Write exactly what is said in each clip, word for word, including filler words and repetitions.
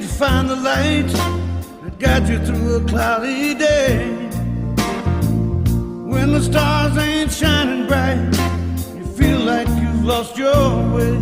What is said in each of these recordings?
Can't you find the light that got you through a cloudy day? When the stars ain't shining bright, you feel like you've lost your way.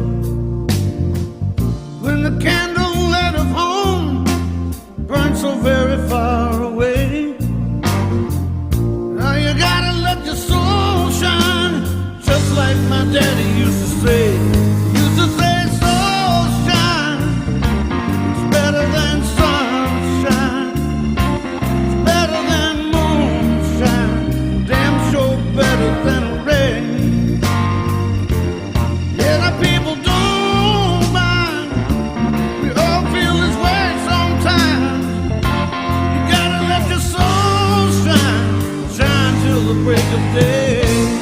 When the candle light of home burns so very far away, now you gotta let your soul shine, just like my daddy used to say. Used to say, soul shine, it's better than sunshine, it's better than moonshine, damn sure better than rain. Yeah, the people don't mind, we all feel this way sometimes. You gotta let your soul shine, shine till the break of day.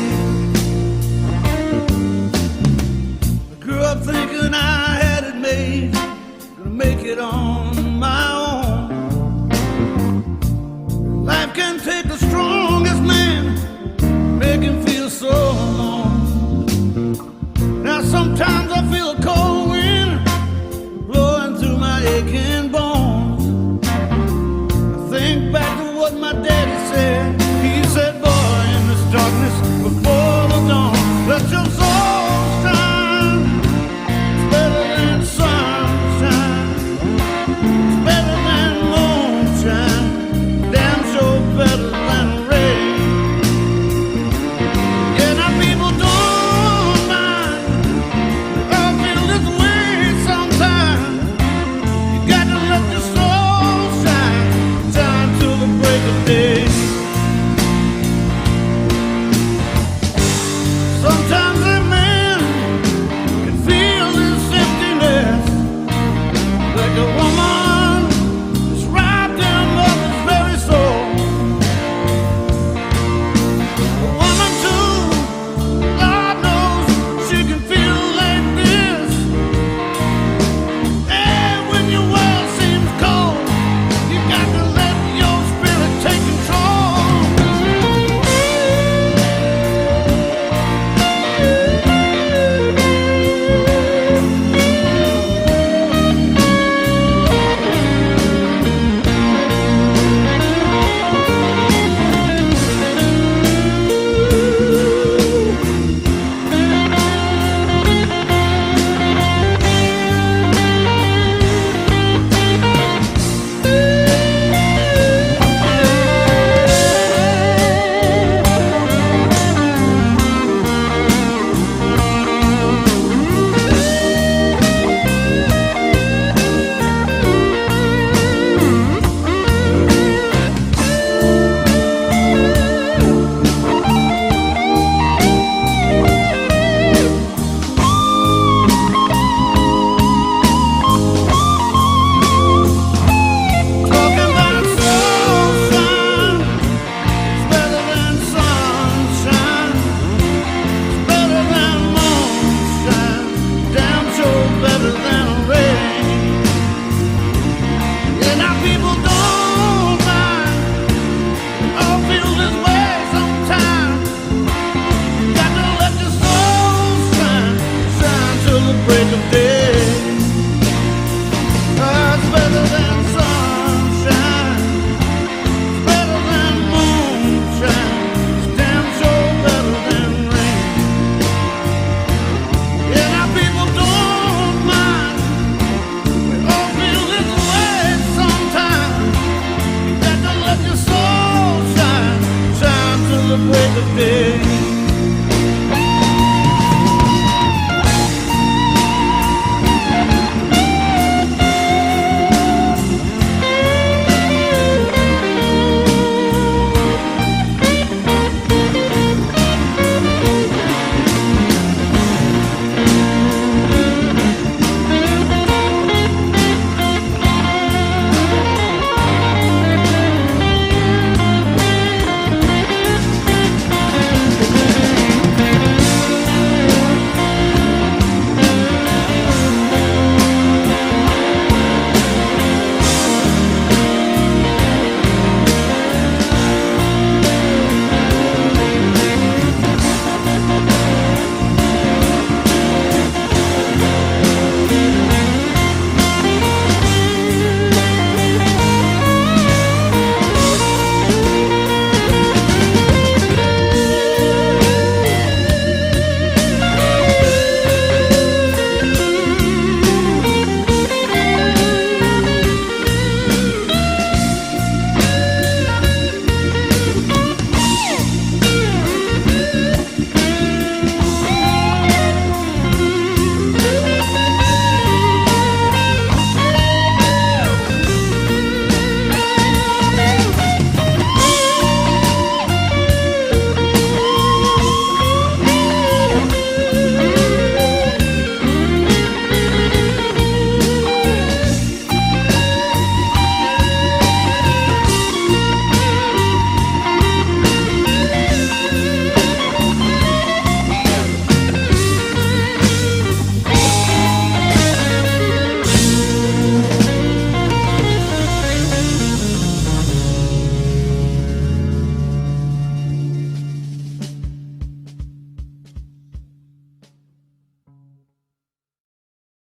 Up thinking I had it made, gonna make it on my own. Life can take the strongest man, make him feel so alone. Now sometimes I feel a cold wind blowing through my aching bones. I think back to what my daddy said.